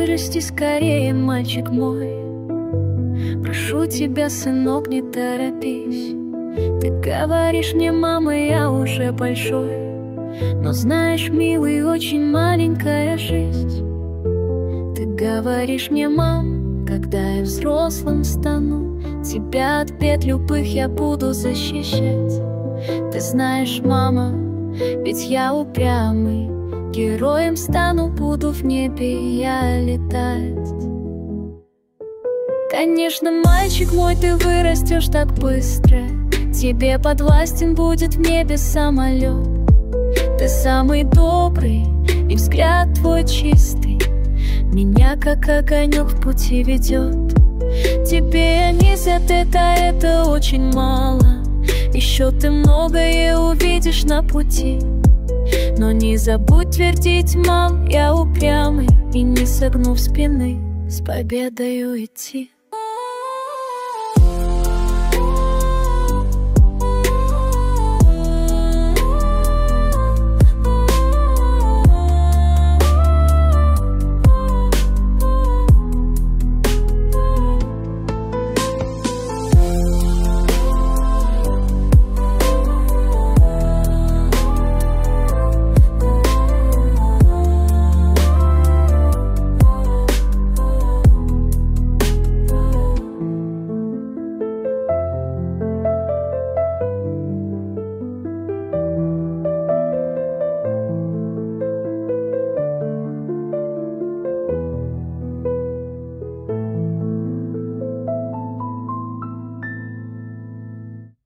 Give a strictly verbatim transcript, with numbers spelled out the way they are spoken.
вырасти скорее, мальчик мой. Прошу тебя, сынок, не торопись. Ты говоришь мне, мама, я уже большой, но знаешь, милый, очень маленькая жизнь. Ты говоришь мне, мам, когда я взрослым стану, тебя от бед любых я буду защищать. Ты знаешь, мама, ведь я упрямый, героем стану, буду в небе я летать. Конечно, мальчик мой, ты вырастешь так быстро, тебе подвластен будет в небе самолет. Ты самый добрый, и взгляд твой чистый меня как огонек в пути ведет. Тебе низят это, это очень мало, еще ты многое увидишь на пути. Но не забудь твердить, мам, я упрямый, и не согнув спины с победою идти.